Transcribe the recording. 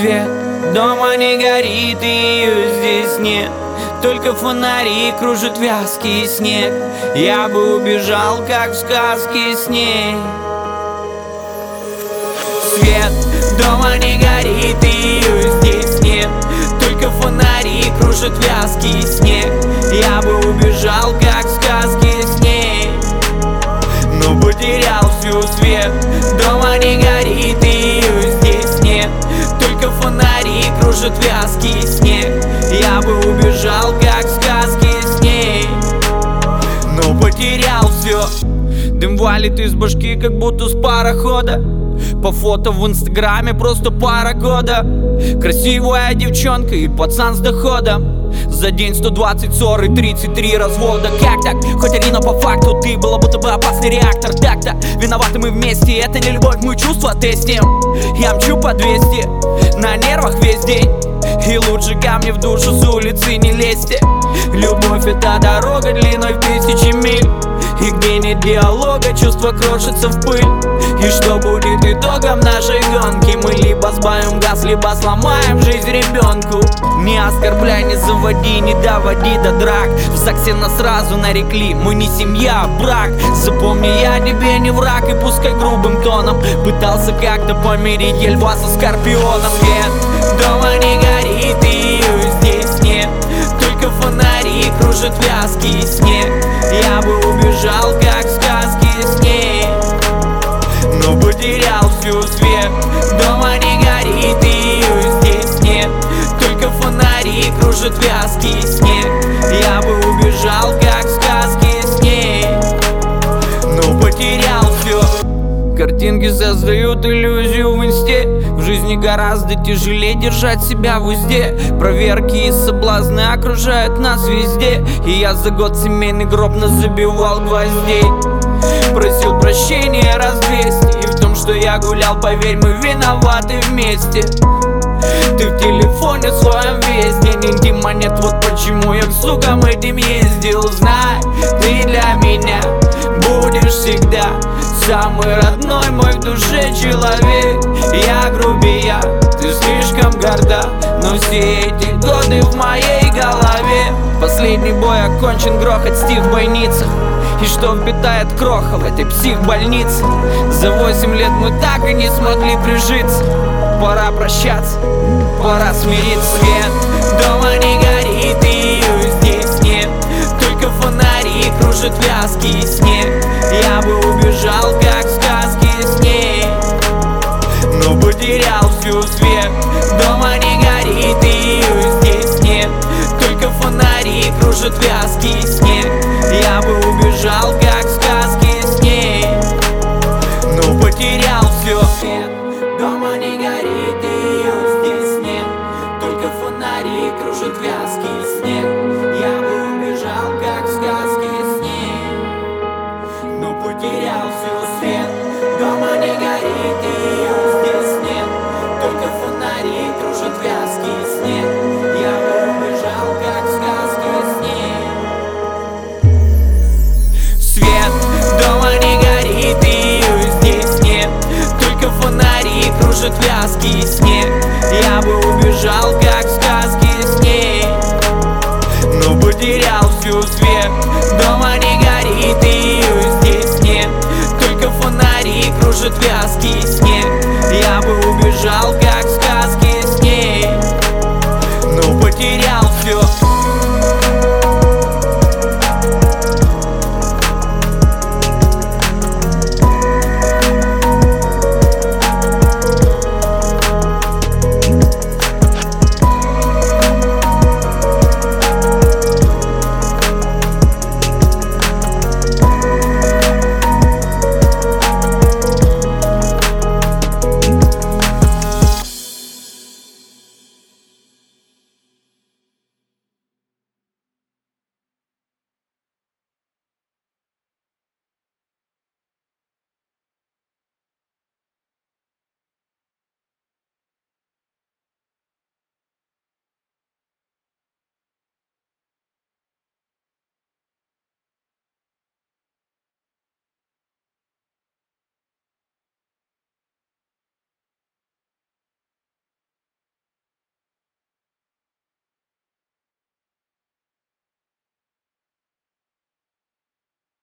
свет, дома не горит и ее здесь нет. Только фонари кружит вязкий снег. Я бы убежал, как в сказке с ней. Свет, дома не горит и ее здесь нет. Только фонари кружит вязкий снег. Я бы убежал, как в сказке с ней, но потерял всю свет. Дома не горит и ее здесь нет. Только фонари кружит вязкий снег. Я бы убежал, как в сказке с ней, но потерял все. Дым валит из башки, как будто с парохода. По фото в инстаграме просто пара года. Красивая девчонка и пацан с доходом. За день 120 ссор и 33 развода. Как так? Хоть Арина по факту ты была будто бы опасный реактор. Так-то виноваты мы вместе. Это не любовь, мы чувства тестим. Я мчу по 200 на нервах весь день. И лучше ко мне в душу с улицы не лезьте. Любовь — это дорога длиной в 1000 миль. И где нет диалога, чувства крошатся в пыль. И что будет итогом нашей гонки? Мы либо сбавим газ, либо сломаем жизнь ребенку. Не оскорбляй, не заводи, не доводи до драк. В ЗАГСе нас сразу нарекли, мы не семья, а брак. Запомни, я тебе не враг, и пускай грубым тоном пытался как-то помирить я льва со скорпионом. Свет, дома не горит и ее здесь нет. Только фонари кружит вязкий снег. Я бы убежал, как в сказке с ней, но потерял всю свет. Дома не горит и ее здесь нет. Только фонари кружит вязкий снег. Я бы убежал, как в сказке с ней, но потерял все. Картинки создают иллюзию в инсте. В жизни гораздо тяжелее держать себя в узде. Проверки и соблазны окружают нас везде. И я за год семейный гроб назабивал гвоздей. Просил прощения раз 200. И в том, что я гулял, поверь, мы виноваты вместе. Ты в телефоне своем весь день, интима нет, вот почему я к сукам этим ездил. Знай, ты для меня будешь всегда самый родной мой в душе человек. Я грубия, ты слишком горда, но все эти годы в моей голове. Последний бой окончен, грохот стих в бойницах. И что впитает кроха в этой психбольнице? За 8 лет мы так и не смогли прижиться. Пора прощаться, пора смириться. Свет, дома не горит и ее здесь нет. Только фонари кружит вязкий снег. Я бы убежал, как в сказке с ней, но потерял всю свет. Дома не горит и ее здесь нет. Только фонари кружит вязкий снег. Я бы убежал, как в сказке с ней, но потерял все. Дома не горит и ее здесь нет. Только фонари кружит вязкий снег. Я бы убежал, как в сказке с ней, но потерял все. Свет, дома не горит и ее здесь нет. Только фонари кружит вязкий снег. Я бы убежал, как в сказке с ней. Свет, дома не горит и ее здесь нет. Только фонари кружит вязкий снег. Я бы убежал, как в сказке с ней, но потерял всю свет. Дома не горит и ее здесь нет. Только фонари кружит вязкий снег. Я бы убежал, как в сказке с ней, но потерял все.